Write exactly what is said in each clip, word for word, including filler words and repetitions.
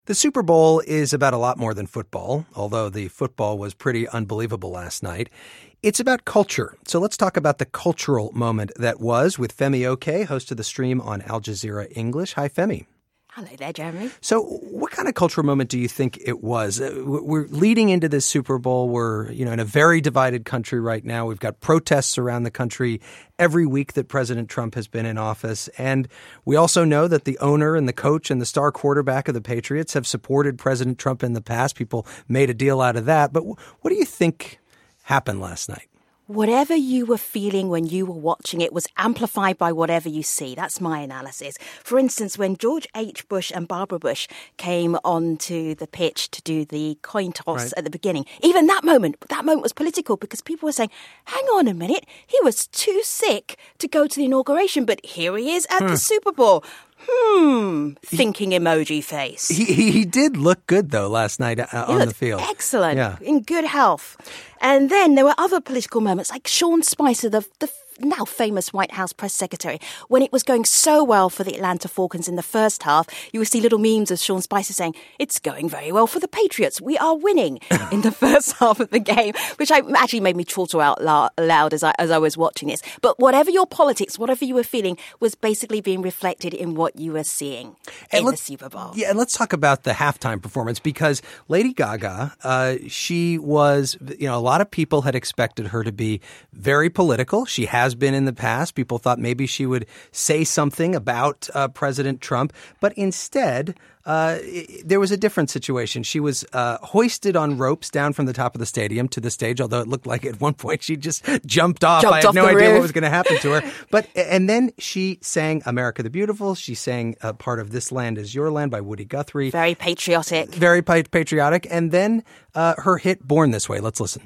The Super Bowl is about a lot more than football, although the football was pretty unbelievable last night. It's about culture. So let's talk about the cultural moment that was with Femi Oke, host of the stream on Al Jazeera English. Hi, Femi. Hello there, Jeremy. So what kind of cultural moment do you think it was? Uh, We're leading into this Super Bowl. We're, you know, in a very divided country right now. We've got protests around the country every week that President Trump has been in office. And we also know that the owner and the coach and the star quarterback of the Patriots have supported President Trump in the past. People made a deal out of that. But what do you think happened last night? Whatever you were feeling when you were watching it was amplified by whatever you see. That's my analysis. For instance, when George H. Bush and Barbara Bush came onto the pitch to do the coin toss Right. at the beginning, even that moment, that moment was political because people were saying, hang on a minute, he was too sick to go to the inauguration, but here he is at Hmm. the Super Bowl. Hmm, thinking emoji face. He, he, he did look good, though, last night uh, He on the looked field. excellent, Yeah. in good health. And then there were other political moments like Sean Spicer, the, the now famous White House press secretary. When it was going so well for the Atlanta Falcons in the first half, you would see little memes of Sean Spicer saying, it's going very well for the Patriots. We are winning in the first half of the game, which I, actually made me chortle out lou- loud as I, as I was watching this. But whatever your politics, whatever you were feeling was basically being reflected in what you were seeing And in the let's- Super Bowl. Yeah, and let's talk about the halftime performance because Lady Gaga, uh, she was, you know, a lot of people had expected her to be very political. She has been in the past. People thought maybe she would say something about uh, President Trump, but instead, uh, i- there was a different situation. She was uh, hoisted on ropes down from the top of the stadium to the stage, although it looked like at one point she just jumped off. Jumped I had off no the idea what roof. was going to happen to her. But and then she sang "America the Beautiful." She sang uh, part of "This Land Is Your Land" by Woody Guthrie. Very patriotic. Very pa- patriotic. And then uh, her hit "Born This Way." Let's listen.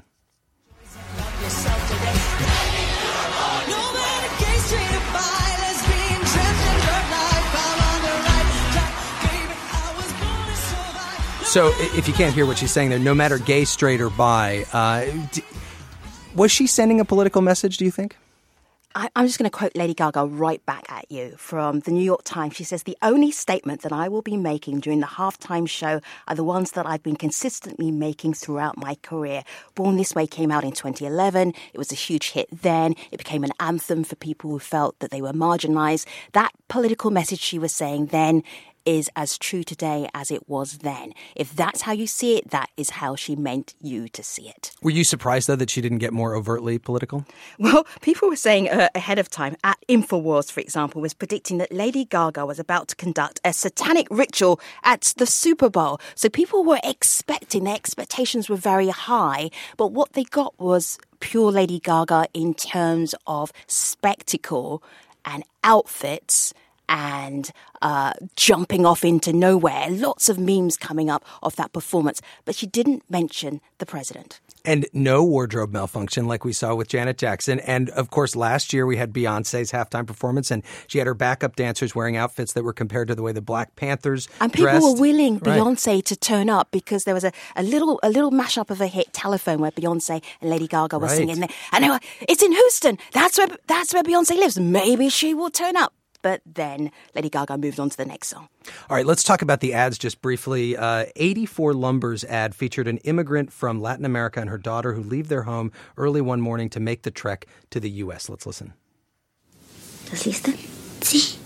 So i- if you can't hear what she's saying there, no matter gay, straight, or bi, uh, d- was she sending a political message, do you think? I, I'm just going to quote Lady Gaga right back at you from the New York Times. She says, the only statement that I will be making during the halftime show are the ones that I've been consistently making throughout my career. Born This Way came out in twenty eleven. It was a huge hit then. It became an anthem for people who felt that they were marginalized. That political message she was saying then is as true today as it was then. If that's how you see it, that is how she meant you to see it. Were you surprised, though, that she didn't get more overtly political? Well, people were saying uh, ahead of time, at InfoWars, for example, was predicting that Lady Gaga was about to conduct a satanic ritual at the Super Bowl. So people were expecting, their expectations were very high, but what they got was pure Lady Gaga in terms of spectacle and outfits and uh, jumping off into nowhere. Lots of memes coming up of that performance, but she didn't mention the president. And no wardrobe malfunction like we saw with Janet Jackson. And, of course, last year we had Beyonce's halftime performance, and she had her backup dancers wearing outfits that were compared to the way the Black Panthers And people dressed. were willing Right. Beyonce to turn up because there was a, a little a little mashup of a hit, Telephone, where Beyonce and Lady Gaga were Right. singing there. And they were, it's in Houston. That's where that's where Beyonce lives. Maybe she will turn up. But then Lady Gaga moved on to the next song. All right, let's talk about the ads just briefly. Uh, eighty-four Lumbers ad featured an immigrant from Latin America and her daughter who leave their home early one morning to make the trek to the U S. Let's listen. ¿Estás lista? Sí.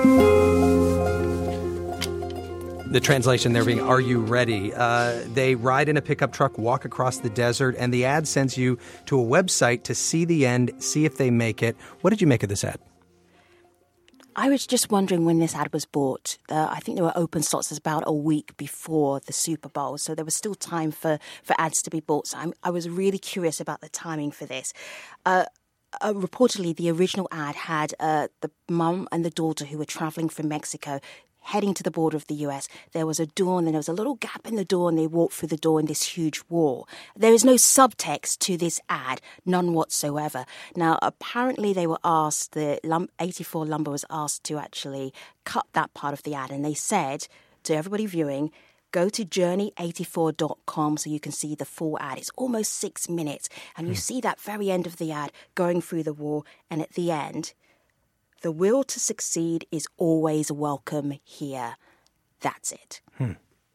The translation there being, are you ready? Uh, they ride in a pickup truck, walk across the desert, and the ad sends you to a website to see the end, see if they make it. What did you make of this ad? I was just wondering when this ad was bought. Uh, I think there were open slots about a week before the Super Bowl, so there was still time for, for ads to be bought. So I'm, I was really curious about the timing for this. Uh, uh, reportedly, the original ad had uh, the mum and the daughter who were traveling from Mexico heading to the border of the U S. There was a door and then there was a little gap in the door and they walked through the door in this huge wall. There is no subtext to this ad, none whatsoever. Now, apparently they were asked, the eighty-four Lumber was asked to actually cut that part of the ad, and they said to everybody viewing, go to journey eighty-four dot com so you can see the full ad. It's almost six minutes and you see that very end of the ad going through the wall, and at the end, the will to succeed is always welcome here. That's it. Hmm.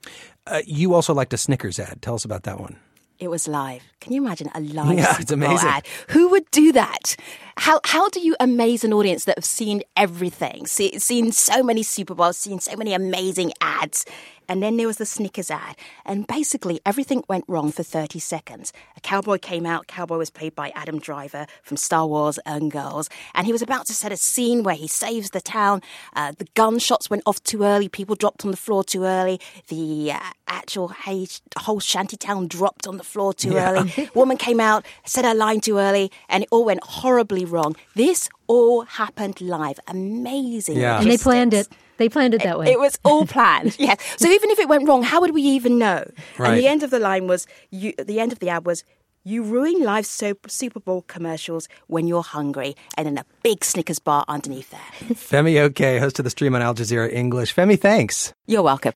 Uh, you also liked a Snickers ad. Tell us about that one. It was live. Can you imagine a live Yeah, Super it's Bowl amazing. ad? Who would do that? How how do you amaze an audience that have seen everything, see, seen so many Super Bowls, seen so many amazing ads? And then there was the Snickers ad. And basically, everything went wrong for thirty seconds. A cowboy came out. Cowboy was played by Adam Driver from Star Wars and Girls. And he was about to set a scene where he saves the town. Uh, the gunshots went off too early. People dropped on the floor too early. The uh, actual hey, whole shanty town dropped on the floor too Yeah. early. Woman came out, said her line too early, and it all went horribly wrong. This all happened live. Amazing. Yeah. And they planned it. logistics. They planned it that way. It was all planned, yes. So even if it went wrong, how would we even know? Right. And the end of the line was, you, the end of the ad was, you ruin live soap, Super Bowl commercials when you're hungry, and then a big Snickers bar underneath there. Femi Oke, host of the stream on Al Jazeera English. Femi, thanks. You're welcome.